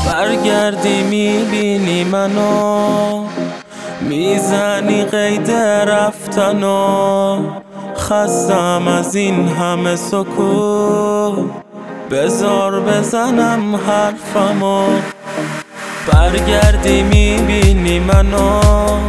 برگردی میبینی منو، میزنی قید رفتنو. خستم از این همه سکوت، بذار بزنم حرفمو. برگردی میبینی منو،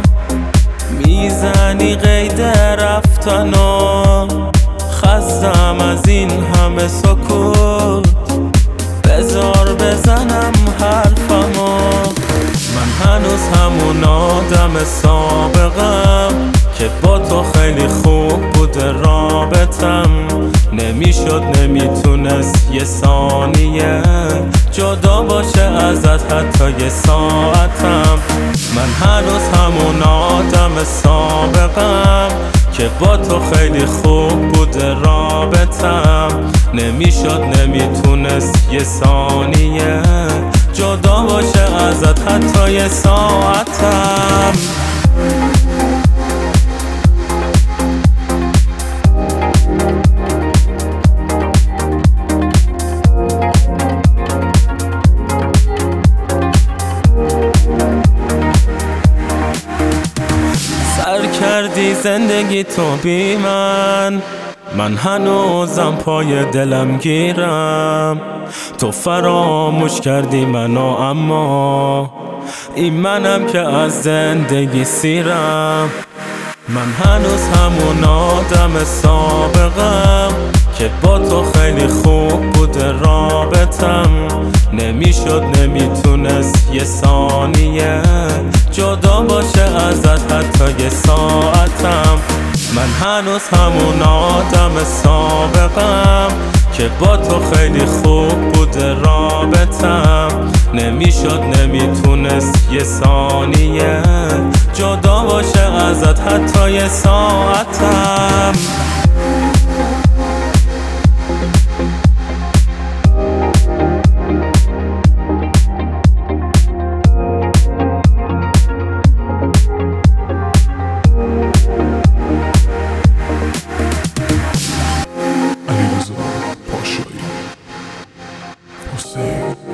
میزنی قید رفتنو. خستم از این همه سکوت، بذار بزنم حرفمو. من هنوز همون آدم سابقم که با تو خیلی خوب بوده رابطم. نمیشد نمیتونست یه ثانیه جدا باشه ازت حتی یه ساعتم. من هنوز همون آدم سابقم که با تو خیلی خوب بوده رابطم. نمیشد نمیتونست یه ثانیه جدا باشه ازت حتی یه ساعتم. سر کردی زندگی تو بی من هنوزم پای دلم گیرم. تو فراموش کردی منو، اما این منم که از زندگی سیرم. من هنوز همون آدم سابقم که با تو خیلی خوب بوده رابطم. نمیشد نمیتونست یه ثانیه جدا باشه ازت حتی یه ساعتم. من هنوز همون آدم سابقم که با تو خیلی خوب بوده رابطم. نمیشد نمیتونست یه ثانیه جدا باشه ازت حتی یه ساعتم. Pashai Hussein.